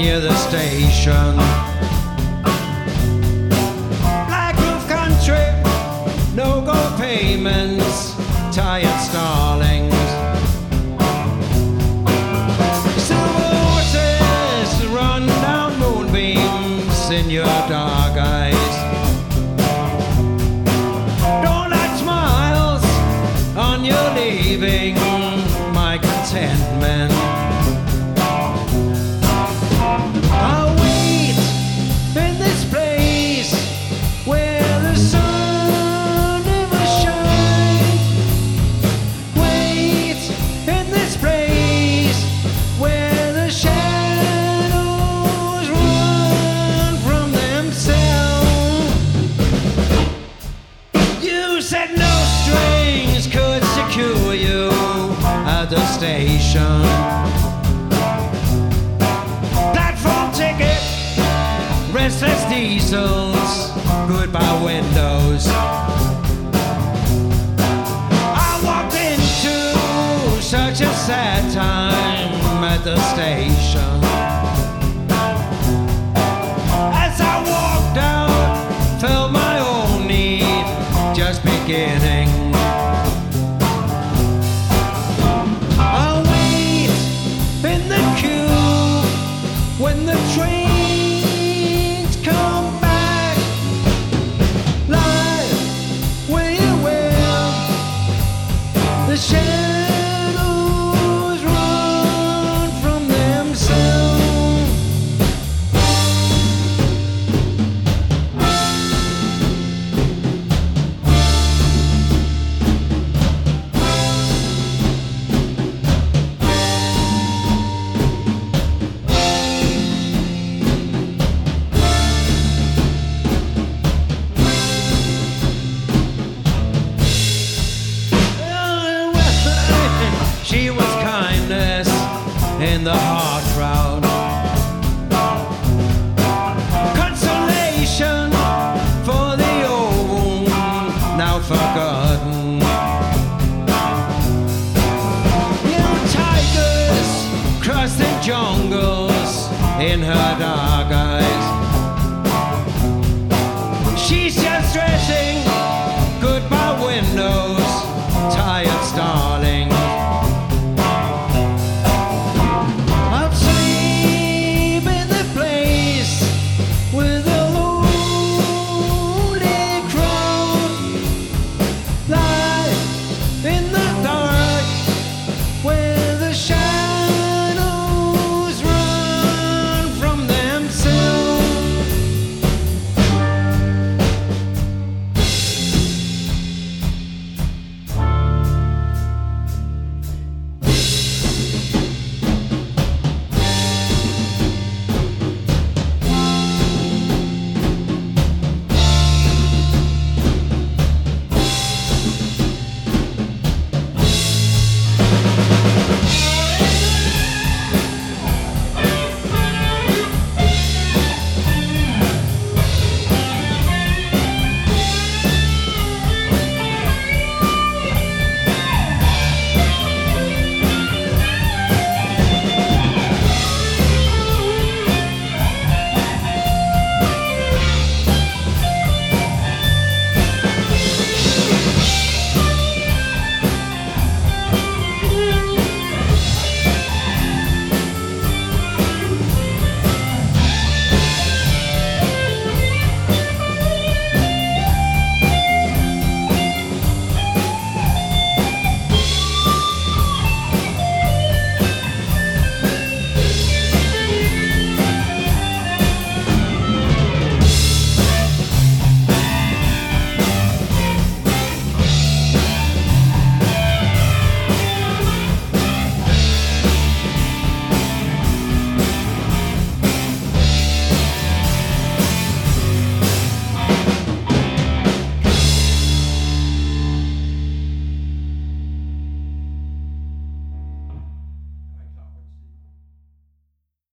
near the station. Black roof country, no-go payments, tired starlings. Silver horses run down moonbeams in your dark eyes. Don't like smiles on your leaving, my contentment. I'll wait in this place where the sun never shines. Wait in this place where the shadows run from themselves. You said no strings could secure you at the station. Platform ticket, restless diesels, goodbye windows. I walked into such a sad time at the station. As I walked out, felt my own need just beginning. I'll wait in the queue when the trains come back. Live where you will, the shadows run from themselves. She was kindness in the hard crowd, consolation for the old wound now forgotten. You tigers crossed the jungles in her dark eyes. She's just dressing